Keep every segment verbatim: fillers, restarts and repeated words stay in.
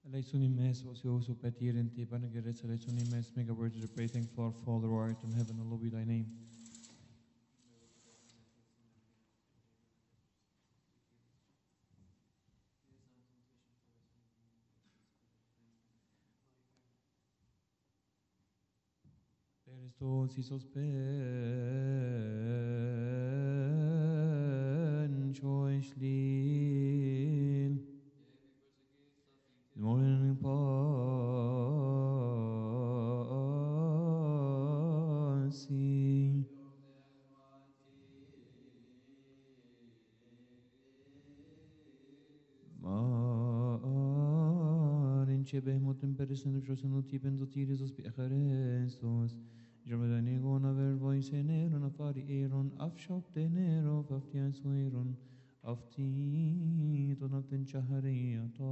Eleisunimes osioso petirenti panageres eleisunimes make a word to pray thankful our Father who art in heaven, hallowed be thy name. Christos isos pen choislil morning pasi marin chebehmotem perisen prosenotipem dotiris bi Christos Germany gonna ver voice neron afari eron afshop tenero aftian sueron afti donakten chahariyata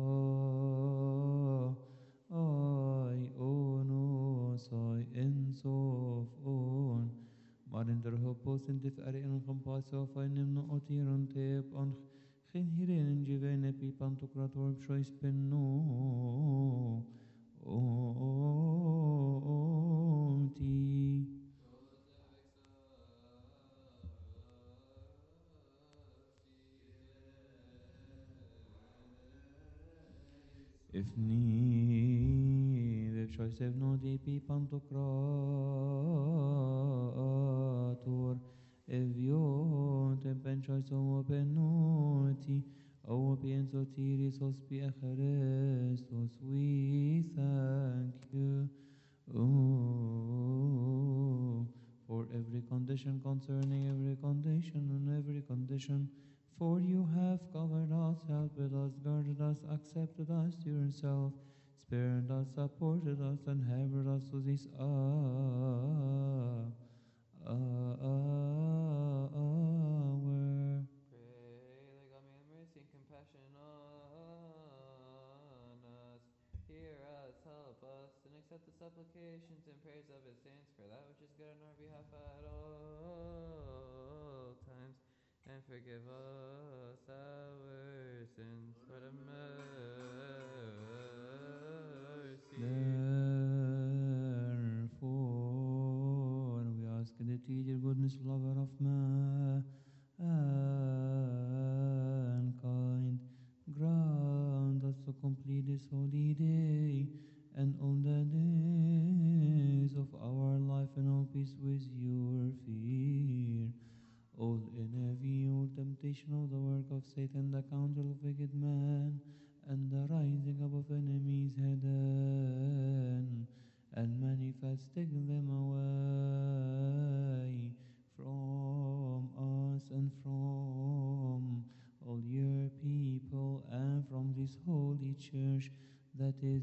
ai ono sai ensof on marin der hopos in dif are en compasso feinem no otiron tep on geen hiren jevene pipantokrator choice penno oti if ni the choice of no di pipantokrator if you te pen choice o penoti o pienso tiris hospi Christos we thank you oh, for every condition concerning every condition and every condition. For you have covered us, helped us, guarded us, accepted us to yourself, spared us, supported us, and helped us to this hour. Uh, uh, hour. Pray, like God may have mercy and compassion on us. Hear us, help us, and accept the supplications and prayers of his saints for that which is good on our behalf at all times. And forgive us our sins, Lord have mercy. Therefore, we ask that you, dear goodness, lover of mankind, grant us to complete this holy day and all the days of our life in all peace with your fear. All in every old temptation of the work of Satan, the counsel of wicked man, and the rising up of enemies hidden, and manifesting them away from us and from all your people, and from this holy church that is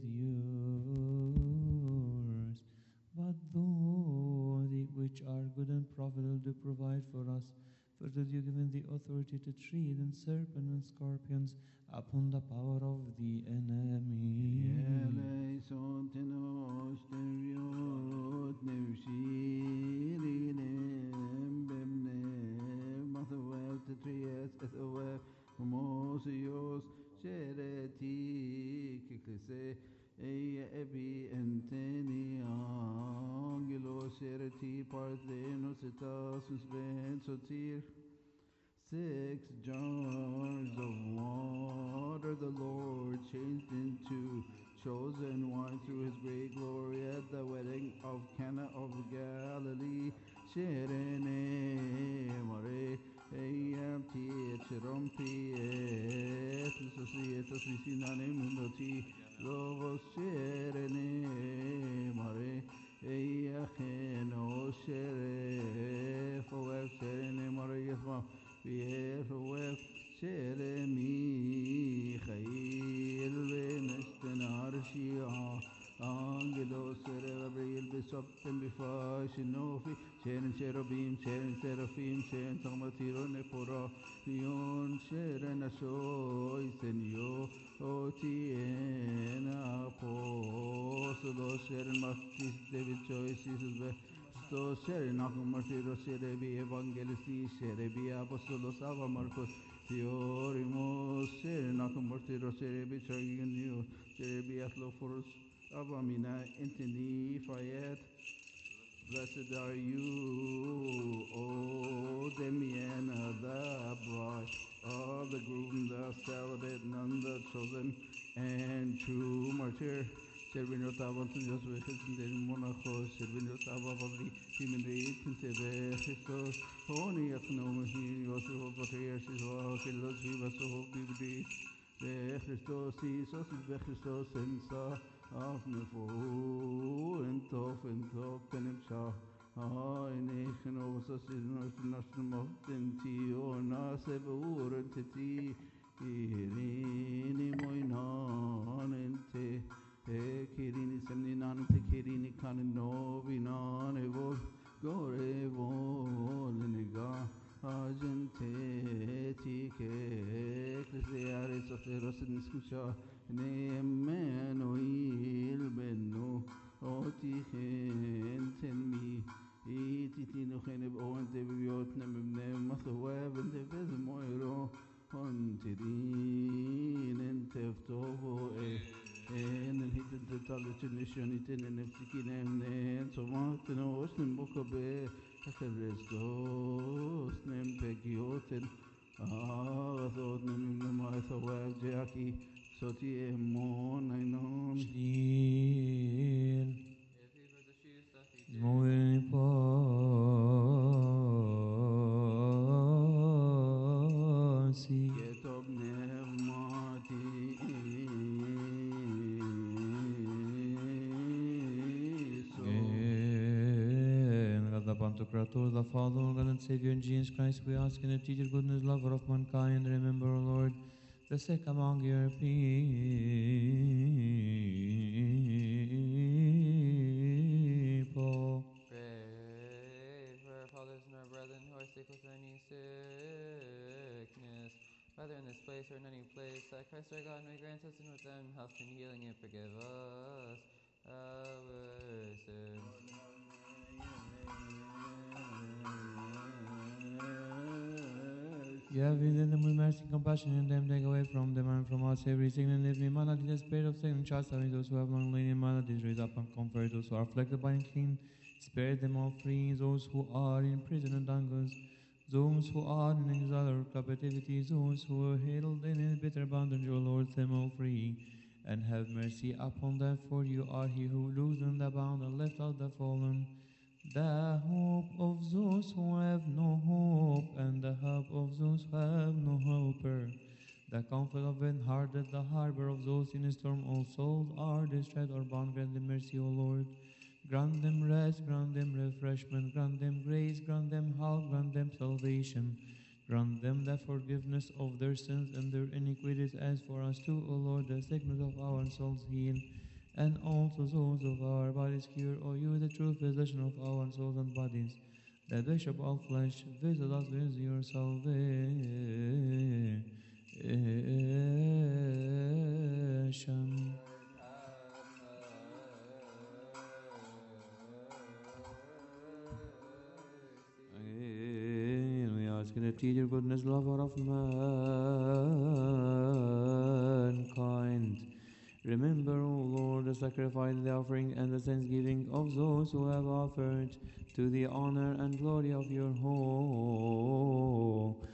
yours. But those which are good and profitable to provide for us, for that you given the authority to tread on serpents and scorpions upon the power of the enemy. Eleison tenos teriot nevshirinem bemne mathavel tetrias ethoel homosios shereti kikse Eia ebi enteni angelos shereti parthenos etasus ben sotir. Six jars of water the Lord changed into chosen wine through his great glory at the wedding of Cana of Galilee. Sherene mare eyam tiet cherom tiet susosietos visinane mundoti logos sherene mare eyacheno shere foev sherene mare yesma Viejo Sheremi Chail Venestenarshia Angelos Gabriel Besoptem Bifa Shinofi Shen Cherubim Shen Seraphim Shen Samatiro Nepora Pion Shen Ashoy Senyo Otien Apostolos Shen Martis David Choice Jesus So, Shere Nakum Martiro, Shere Bi Evangelisti, Shere Bi Apostolos, Ava Marcos, Theorimos, Sere Nakamortiro, Sere Bichaginio, Sere Biatlophorus, Abamina, Intini, Fayet. Blessed are you, O Demiana, the bride of the groom, the celibate, none the chosen, and true martyr. Servino Tava to Joseph, and Monaco, Servino Tava, Timothy, Tintebe, Christos, Pony, Aphnomi, Yosef, Patriarch, Philos, Vivaso, Bibli, the Christos, Jesus, the Christos, and Sa. Af nefo en tof en tof penem sha ha in echen ovas in national mountain ti o na se beur en ti irini moinan en te e kirini semni nan te kirini kan no vinan evol gore vol nega agente ti ke kristiare soteros in skusha Nemenoil benno otichen tenmi ititino kheneb on deviot nemem mathweb and devez moiro on tidin and teftovo and then he did the talutination it in an ftikin and so much no osnem bokabe restos nem pegioten ah thot nem ma thweb jaki Soti emon ainon Shlir. If he for the shoes stuff he did. Moe pasi. Yetob nevmati And God the Pantocrator, the Father, God and Savior, Jesus Christ, we ask in the teacher, goodness, lover of mankind, remember, O Lord, the sick among your people. Pray for our fathers and our brethren who are sick with any sickness, whether in this place or in any place, that Christ our God may grant us and with them health and healing and forgive us our sins. You have in them with mercy, compassion in them, take away from them and from us every sickness and every malady, the spirit of sickness, chasten those who have long lain in maladies, raise up and comfort those who are afflicted by unclean, spare them all free, those who are in prison and dungeons, those who are in exile or captivity, those who are held in bitter bondage, O Lord, them all free, and have mercy upon them, for you are he who loosened the bound and lift up the fallen, the hope of those who have no hope, and the help of those who have no helper, the comfort of faint-hearted, the harbor of those in a storm. All souls are distressed or bound. Grant them mercy, O Lord. Grant them rest, grant them refreshment, grant them grace, grant them help, grant them salvation. Grant them the forgiveness of their sins and their iniquities. As for us too, O Lord, the sickness of our souls heal, and also those of our bodies cure. O you, the true physician of our souls and bodies, the bishop of flesh, visit us with your salvation. And we ask in the teacher, goodness, lover of mankind, remember, O Lord, the sacrifice, the offering, and the thanksgiving of those who have offered, to the honor and glory of your holy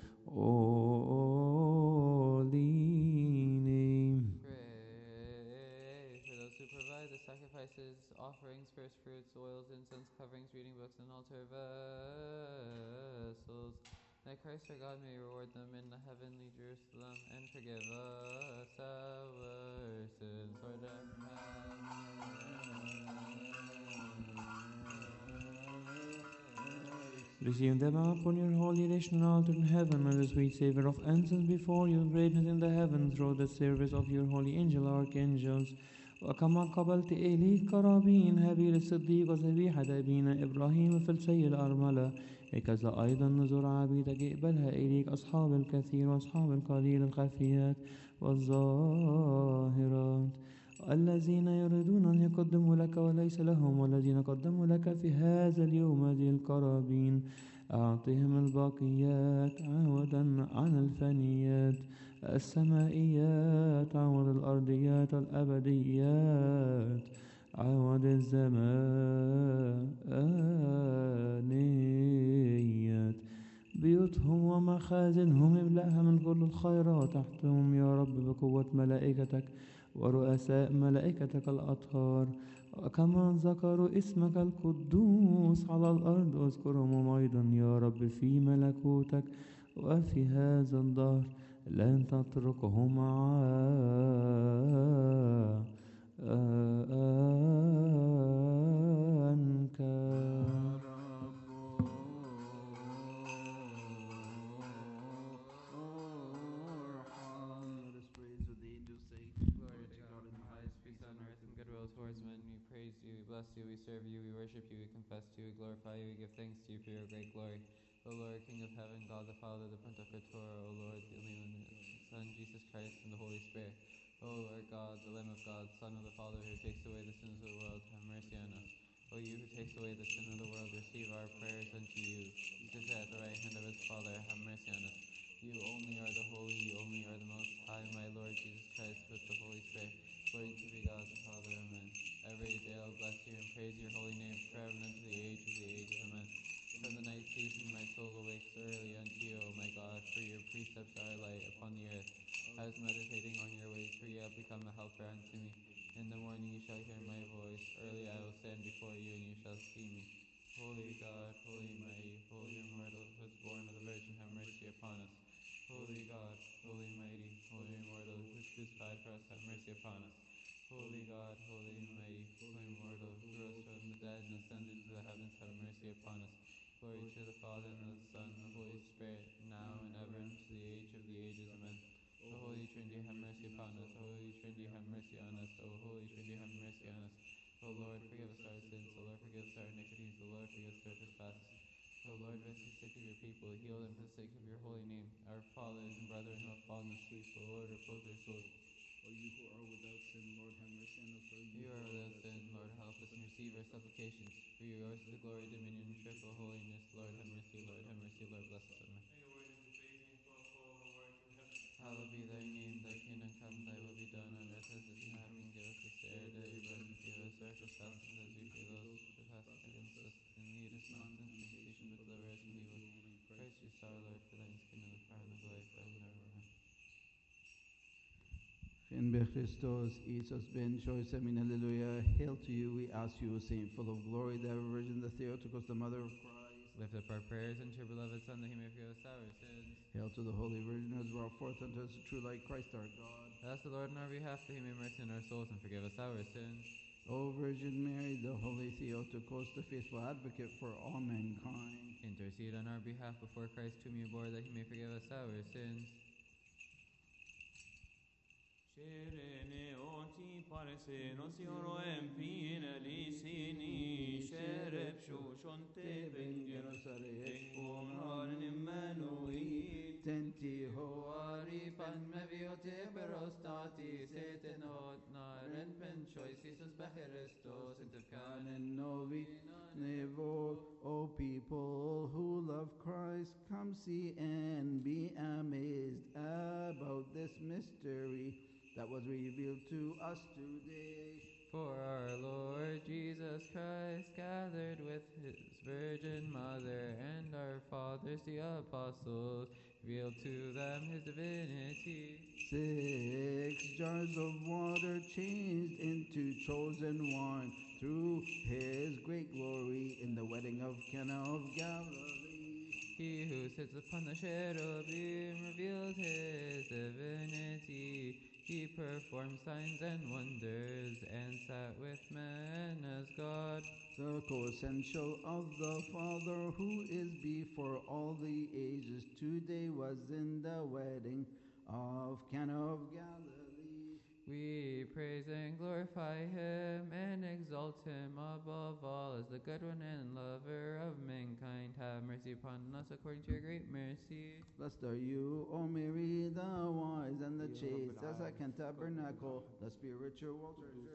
name. Pray for those who provide the sacrifices, offerings, first fruits, oils, incense, coverings, reading books, and altar vessels, that Christ our God may reward them in the heavenly Jerusalem and forgive us our sins. Lord, Receive them upon your holy national altar in heaven, and the sweet savor of incense before your greatness in the heaven, through the service of your holy angel archangels. وكما قبلت إليك قرابين هابيل الصديق وذبيحة أبينا إبراهيم في السي الأرملة، هكذا أيضا نزور عبيدك اقبلها إليك أصحاب الكثير وأصحاب القليل، الخفيات والظاهرات، الذين يريدون أن يقدموا لك وليس لهم، والذين قدموا لك في هذا اليوم هذه القرابين، أعطهم الباقيات عوضا عن الفانيات، السمائيات عوض الأرضيات، الأبديات عوض الزمانيات. بيوتهم ومخازنهم املأها من كل الخيرات، تحتهم يا رب بقوة ملائكتك ورؤساء ملائكتك الأطهار. وكما ذكروا اسمك القدوس على الأرض اذكرهم أيضا يا رب في ملكوتك وفي هذا الدهر، لن تتركهم عنك. Let us praise what the angels say. Glory to God in the highest, peace on earth, and goodwill towards men. We praise you, we bless you, we serve you, we worship you, we confess to you, we glorify you, we give thanks to you for your great glory. O Lord, King of heaven, God the Father, the Pantocrator, O Lord, the only one Son, Jesus Christ, and the Holy Spirit. O Lord God, the Lamb of God, Son of the Father, who takes away the sins of the world, have mercy on us. O you who takes away the sin of the world, receive our prayers unto you. Sit at the right hand of his Father, have mercy on us. You only are the holy, you only are the most high, my Lord Jesus Christ, with the Holy Spirit. Glory to be God the Father, amen. Every day I'll bless you and praise your holy name forever and unto the age of the ages, amen. From the night season my soul awakes early unto you, O my God, for your precepts are a light upon the earth. I was meditating on your ways, for you have become a helper unto me. In the morning you shall hear my voice, early I will stand before you, and you shall see me. Holy God, holy mighty, holy immortal, who was born of the Virgin, have mercy upon us. Holy God, holy mighty, holy immortal, who was crucified for us, have mercy upon us. Holy God, holy mighty, holy immortal, who rose from the dead and ascended into the heavens, have mercy upon us. Glory to the Father, and the Son, and the Holy Spirit, now and ever, and to the age of the ages, amen. O Holy Trinity, have mercy upon us. O Holy Trinity, have mercy on us. O Holy Trinity, have mercy on us. O Lord, forgive us our sins. O Lord, forgive us our iniquities. O Lord, forgive us our trespasses. O Lord, visit the sick of your people, heal them for the sake of your holy name. Our fathers and brethren who have fallen asleep, O Lord, repose their souls. O you who are without sin, Lord, have mercy on us. O You are without sin, Lord, help us and receive our supplications. For yours is the glory, dominion, and triple holiness. Lord, have mercy, Lord, have mercy, Lord, bless us, amen. Hallowed be thy name, thy kingdom come, thy will be done on earth as it is in heaven. Give us this day our daily bread, and forgive us our trespasses as we forgive those who trespass against us. And lead us not into temptation, but deliver us from evil. Christ Jesus our Lord, for thine is the kingdom, the power, and the glory, forever and ever. Amen. In be Christos, Jesus ben choice, I mean, hallelujah. Hail to you, we ask you, Saint full of glory, the ever Virgin, the Theotokos, the Mother of Christ. Lift up our prayers unto your beloved Son, that he may forgive us our sins. Hail to the Holy Virgin, who has brought forth unto us the true light, Christ our God. Ask the Lord in our behalf, that he may mercy on our souls and forgive us our sins. O Virgin Mary, the Holy Theotokos, the faithful advocate for all mankind. Intercede on our behalf before Christ, whom you bore, that he may forgive us our sins. Sherene oti parese nosioro empine lisini sherep shushonte bengenosare ekbonon immanui Tenti Hoari pan meviote berostati setenot naren pen choices becherestos intercan and novi nevo. O people who love Christ, come see and be amazed about this mystery that was revealed to us today. For our Lord Jesus Christ gathered with his Virgin Mother and our fathers the apostles, revealed to them his divinity. Six jars of water changed into chosen wine through his great glory in the wedding of Cana of Galilee. He who sits upon the cherubim revealed his divinity. He performed signs and wonders and sat with men as God. The co-essential of the Father, who is before all the ages, today was in the wedding of Cana of Galilee. We praise and glorify him and exalt him above all as the good one and lover of mankind. Have mercy upon us according to your great mercy. Blessed are you, O Mary, the wise and the chaste, as a can tabernacle, the spiritual treasure.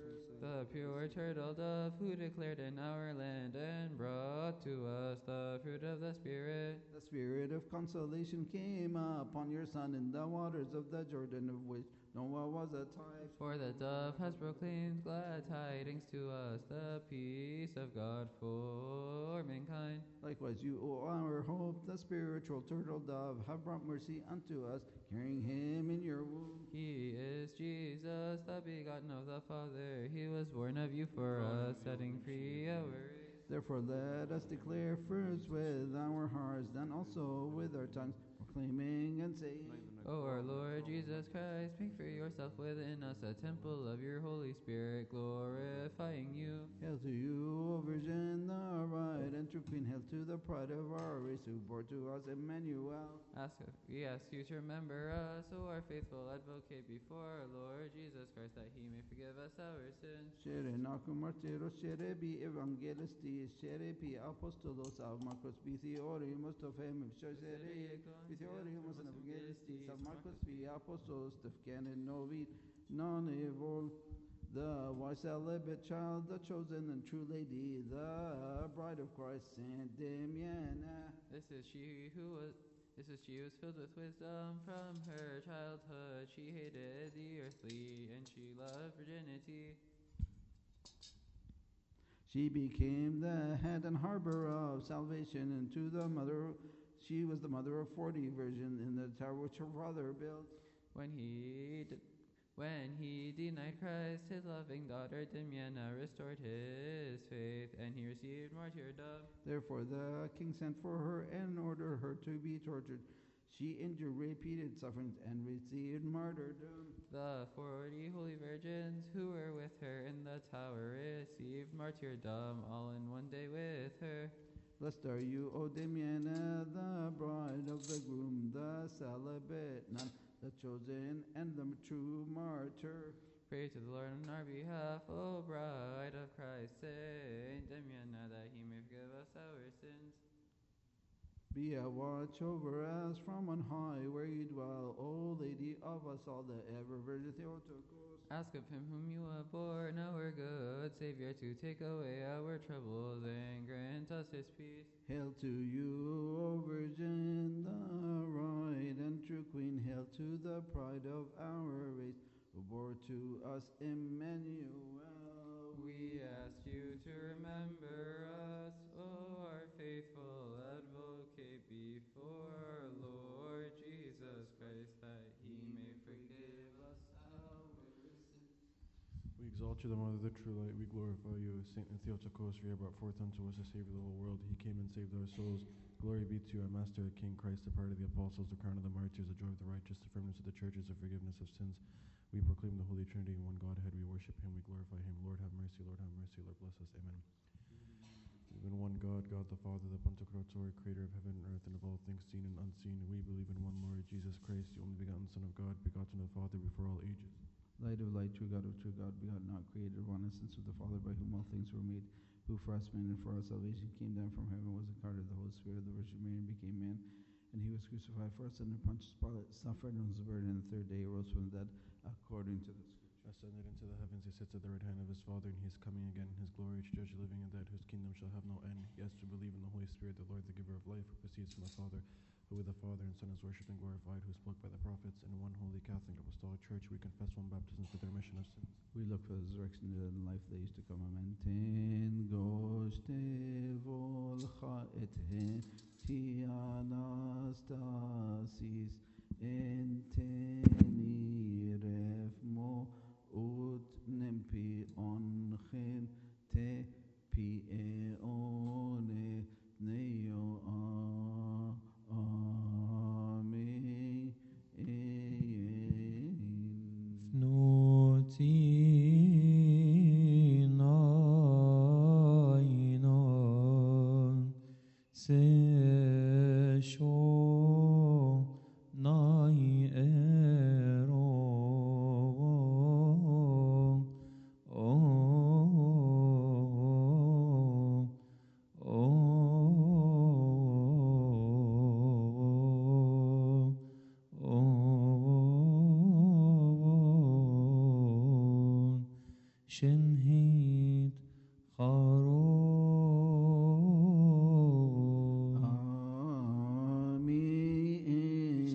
the pure turtle dove, who declared in our land and brought to us the fruit of the Spirit. The spirit of consolation came upon your Son in the waters of the Jordan, of which Noah was a type. For the dove has proclaimed glad tidings to us, the peace of God for mankind. Likewise, you, O our hope, the spiritual turtle dove, have brought mercy unto us, carrying him in your womb. He is Jesus, the begotten of the Father. He was born of you for us, setting free our race. Therefore, let us declare first with our hearts, then also with our tongues, proclaiming and saying, O our Lord Jesus Christ, make for yourself within us a temple of your Holy Spirit, glorifying you. Hail to you, O Virgin, the bride and true Queen. Hail to the pride of our race, who bore to us Emmanuel. Ask, we ask you to remember us, O our faithful advocate before our Lord Jesus Christ, that he may forgive us our sins. Shere naku martiros, shere bi evangelistis, shere pi apostolos av Marcos bi theorimos of him, shere bi theorimos and evangelistis av Marcos bi apostolos of canon novit, non evol. The wise celibate child, the chosen and true lady, the bride of Christ, Saint Damiana. This is she who was This is she who was filled with wisdom from her childhood. She hated the earthly and she loved virginity. She became the head and harbor of salvation, and to the mother, she was the mother of forty virgins in the tower which her father built. When he d- when he denied Christ, his loving daughter Damiana restored his faith, and he received martyrdom. Therefore the king sent for her and ordered her to be tortured. She endured repeated sufferings and received martyrdom. The forty holy virgins who were with her in the tower received martyrdom, all in one day with her. Blessed are you, O Damiana, the bride of the groom, the celibate nun, the chosen and the true martyr. Pray to the Lord on our behalf, O bride of Christ, Saint Damiana, that he may forgive us our sins. Be a watch over us from on high, where you dwell, O Lady of us all, the ever Virgin Theotokos. Ask of him whom you have borne, our good Savior, to take away our troubles and grant us his peace. Hail to you, O Virgin, the bride and true Queen. Hail to the pride of our race, who bore to us Emmanuel. We ask you to remember us, O our faithful advocate before our Lord Jesus Christ, that he may forgive us our sins. We exalt you, the Mother of the true light. We glorify you, Saint Theotokos, for you brought forth unto us the Savior of the whole world. He came and saved our souls. Glory be to you, our Master, King Christ, the part of the apostles, the crown of the martyrs, the joy of the righteous, the firmness of the churches, the forgiveness of sins. We proclaim the Holy Trinity in one Godhead. We worship him, we glorify him. Lord, have mercy, Lord, have mercy, Lord, bless us. Amen. Believe in one God, God the Father, the Pantocrator, creator of heaven and earth, and of all things seen and unseen. We believe in one Lord, Jesus Christ, the only begotten Son of God, begotten of the Father before all ages. Light of light, true God of true God, begotten, not created, one essence of the Father, by whom all things were made, who for us men and for our salvation came down from heaven, was incarnate of the Holy Spirit of the Virgin Mary, and became man. And he was crucified for us under Pontius Pilate, suffered and was buried, and the third day arose from the dead, according to the Scripture. Ascended into the heavens, he sits at the right hand of his Father, and he is coming again in his glory to judge the living and dead, whose kingdom shall have no end. Yes, to believe in the Holy Spirit, the Lord, the giver of life, who proceeds from the Father, who with the Father and Son is worshipped and glorified, who spoke by the prophets. In one holy Catholic Apostolic Church, we confess one baptism for the remission of sins. We look for the resurrection of the dead and life that is to come. Amen. Ten goshte volcha et hen ti anastasis enteni refmo ut nempi onchen te pi eone neo amen. Notinaino se sho nai شنهيت خارون آمين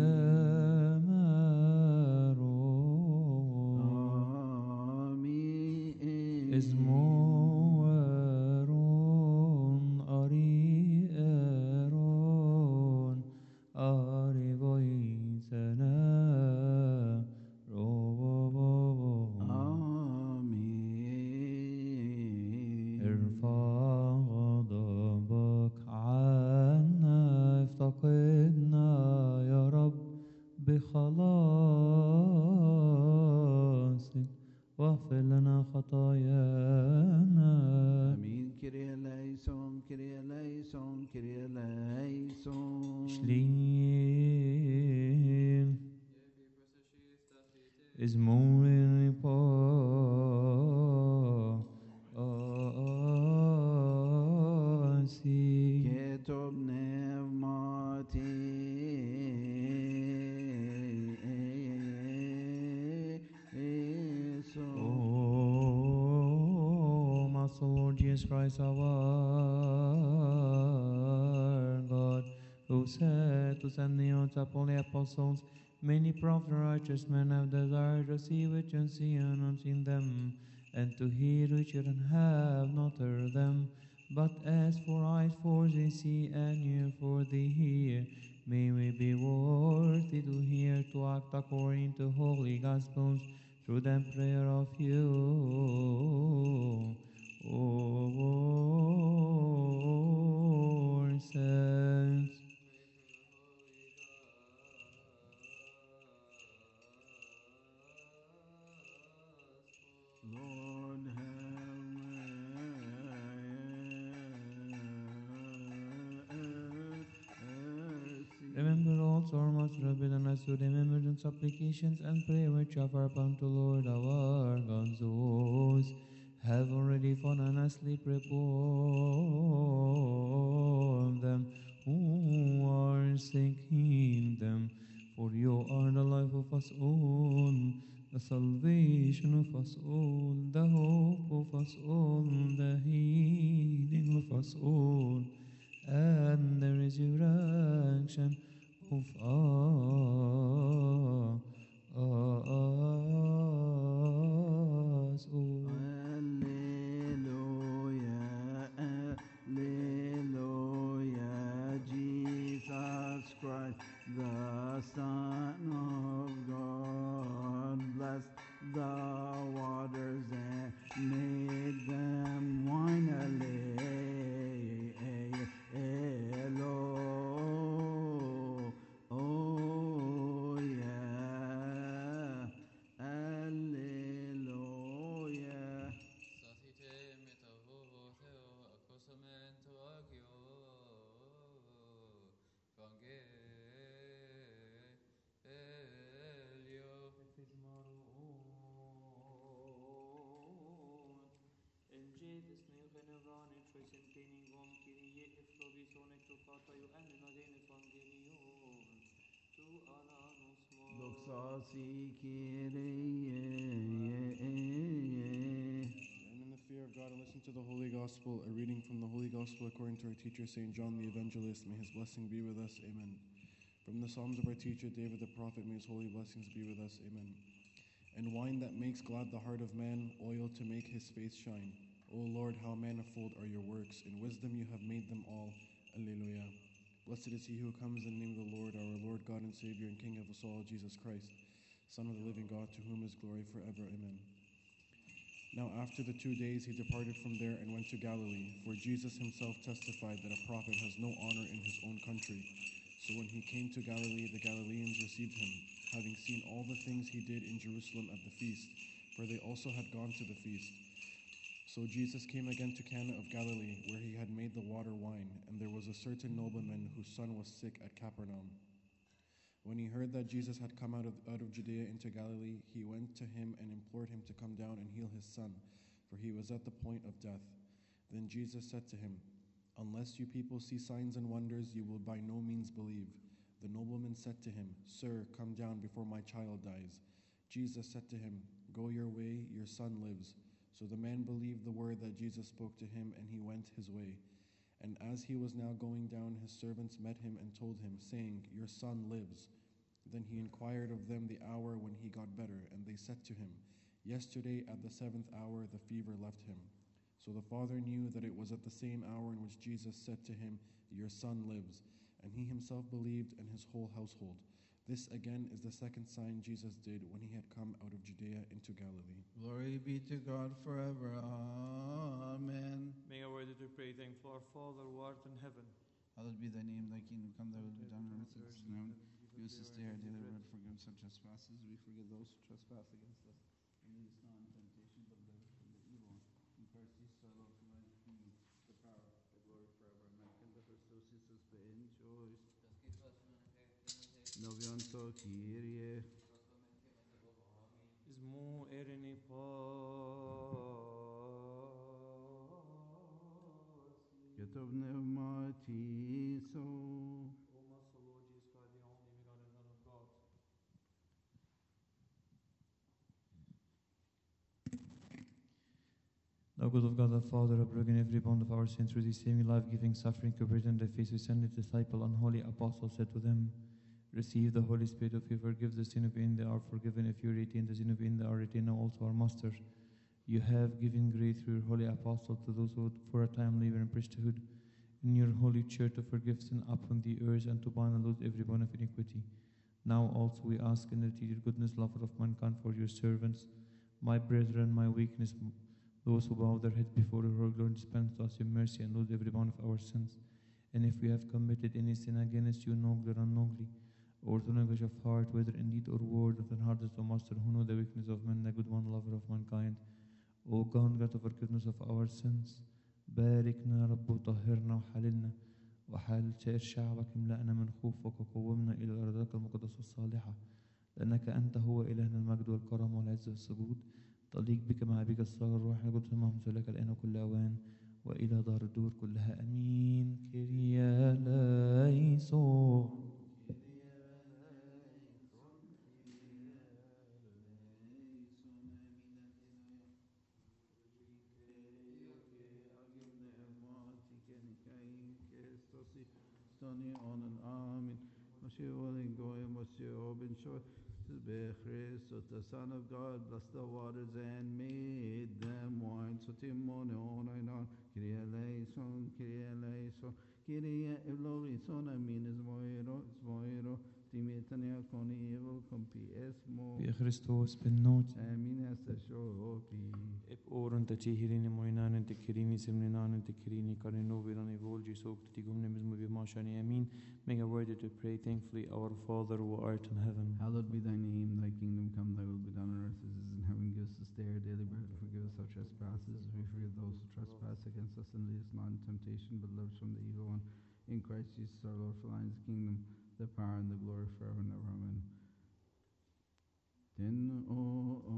ستمارون آمين إزمورون أريئرون أريبويسنا روبوبو آمين ارفع غضبك عنا افتقدنا يا رب بخلاصك واغفر لنا خطايانا آمين كريا ليسون كريا ليسون كريا ليسون شلين إزمور باسي كتب نعمتي Oh, Master Lord Jesus Christ, our God, who said to send the unto the apostles, many prophets and righteous men have desired to see which and see and unseen them, and to hear which and have not heard them. But as for eyes for they see, and ear for they hear, may we be worthy to hear, to act according to holy gospels, through the prayer of you, O saints. Lord have mercy. Remember also our most and us to remember the supplications and prayer which offer upon to Lord our God, those have already fallen asleep, repose them who are sick, heal them, for you are the life of us all, the salvation of us all, the hope of us all, the healing of us all, and the resurrection of us all. Alleluia, Alleluia, Jesus Christ, the Son of God, blessed the waters and made them wine. Alleluia, Alleluia. Sasite metahovo theo accosamento agio Evangelio. In Jesus' name, Veneran, in choice and training, Vom Kyrie, if Robison, et Tufata, you and in Adene Evangelion, to Alanos Mo. Doxasi Kyrie. And in the fear of God, and listen to the Holy Gospel, a reading from the Holy Gospel according to our teacher, Saint John the Evangelist. May his blessing be with us. Amen. From the Psalms of our teacher, David the prophet, may his holy blessings be with us. Amen. And wine that makes glad the heart of man, oil to make his face shine. O Lord, how manifold are your works. In wisdom you have made them all. Alleluia. Blessed is he who comes in the name of the Lord, our Lord, God and Savior and King of us all, Jesus Christ, Son of the living God, to whom is glory forever. Amen. Now after the two days he departed from there and went to Galilee, for Jesus himself testified that a prophet has no honor in his own country. So when he came to Galilee, the Galileans received him, having seen all the things he did in Jerusalem at the feast, for they also had gone to the feast. So Jesus came again to Cana of Galilee, where he had made the water wine, and there was a certain nobleman whose son was sick at Capernaum. When he heard that Jesus had come out of, out of Judea into Galilee, he went to him and implored him to come down and heal his son, for he was at the point of death. Then Jesus said to him, "Unless you people see signs and wonders, you will by no means believe." The nobleman said to him, "Sir, come down before my child dies." Jesus said to him, "Go your way, your son lives." So the man believed the word that Jesus spoke to him, and he went his way. And as he was now going down, his servants met him and told him, saying, Your son lives. Then he inquired of them the hour when he got better, and they said to him, Yesterday at the seventh hour the fever left him. So the father knew that it was at the same hour in which Jesus said to him, Your son lives. And he himself believed, and his whole household. This again is the second sign Jesus did when he had come out of Judea into Galilee. Glory be to God forever. Amen. May I worthy to pray, thankful our Father who art in heaven. Hallowed be thy name, thy kingdom come, thy will be done on earth as it is in heaven. Give us this day our daily bread, forgive us our trespasses, we forgive those who trespass against us. And lead us not into temptation, but deliver us from the evil one. In Christ Jesus our Lord, for thine is the kingdom, the power, the glory forever. Amen. Can the Christos Jesus be in choice? Novianto Kyrie. Ismo ereni pasi. Get of pneumatiso. O master Lord Jesus Christ, the only begotten Son of God. Thou good of God, the Father, have broken every bond of our sin through the same life-giving suffering, compared in thy face, who sent the disciple and holy apostle, said to them, Receive the Holy Spirit. If you forgive the sin of any, they are forgiven. If you retain the sin of any, they are retained. Now also our Master, you have given grace through your holy apostle to those who for a time labor in priesthood in your holy church to forgive sin upon the earth and to bind and loose every bond of iniquity. Now also we ask in the your goodness, lover of mankind, for your servants, my brethren, my weakness, those who bow their heads before your glory, dispense to us your mercy and lose every one of our sins. And if we have committed any sin against you, nobly or unknowingly, or to anguish of heart, whether in deed or word, of the hardest, O Master, who know the weakness of men, the good one, lover of mankind, O God, grant the forgiveness of our sins. باركنا رب وطهرنا وحللنا وحال سائر شعبك املأنا من خوفك وقومنا إلى أرضك المقدسة الصالحة لأنك أنت هو إلهنا المجد والكرم والعز والسجود تليق بك مع بك الصغر الروح القدس المهمس لك الآن وكل أوان وإلى دار الدور كلها أمين. كريا ليسوع. Stony on and amen. Moshe willing going, Moshe open short. Be Christ, the Son of God, bless the waters and made them wine. So Timon on and on. Kyrie eleison, Kyrie eleison, Kyrie eleison. I mean, is moiro, is moiro. Timitania coni evil compi esmo. بخريستوس بالنوت Amen. As the show اب اورن تتيهرين موينان تكريني سمنان تكريني كارينو بيراني فولجي سوك تتيقومني مزمو بماشاني امين. Make a word to pray thankfully, our Father who art in heaven. Hallowed be thy name, thy kingdom come, thy will be done on earth as it is in heaven. Give us this day our daily bread, and forgive us our trespasses, as we forgive those who trespass against us, and lead us not into temptation, but deliver us from the evil one. In Christ Jesus our Lord, for thine is the kingdom, the power, and the glory forever and ever. Amen. Ten o o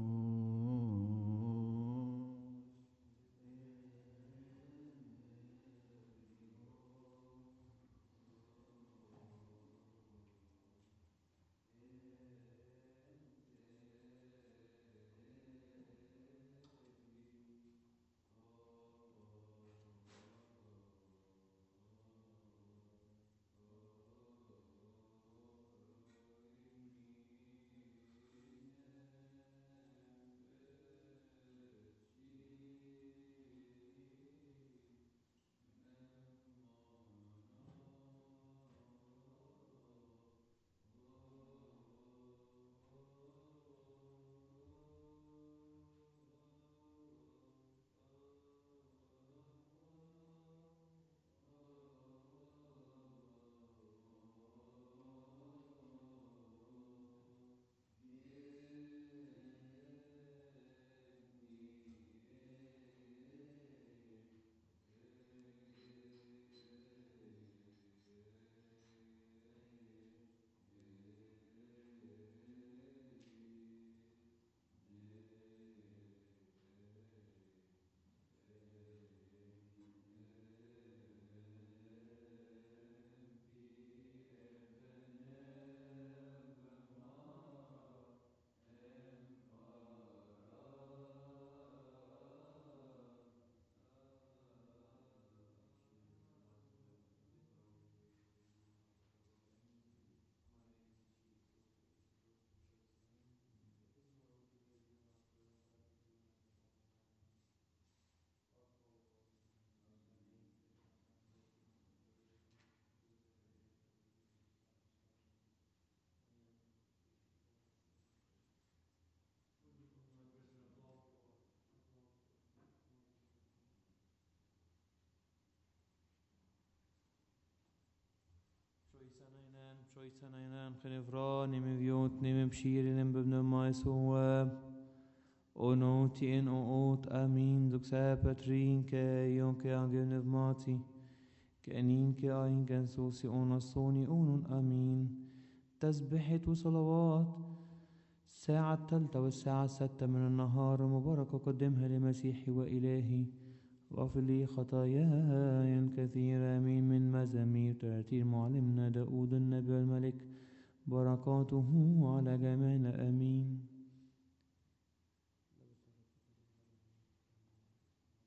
Trojsanajnan Khenevran Mivjot Nimibshirin Bibna Maisua Onoti in Oot Amin Duxa Patrin Ke Yonke Agenev Mati كأنين كأين كنسوسي أونصوني أون أمين تسبحة وصلوات الساعة الثالثة والساعة الستة من النهار مباركة قدمها لمسيحي وإلهي غفر لي خطاياي الكثيرة أمين من مزامير ترتيل معلمنا داود النبي الملك بركاته على جميعنا أمين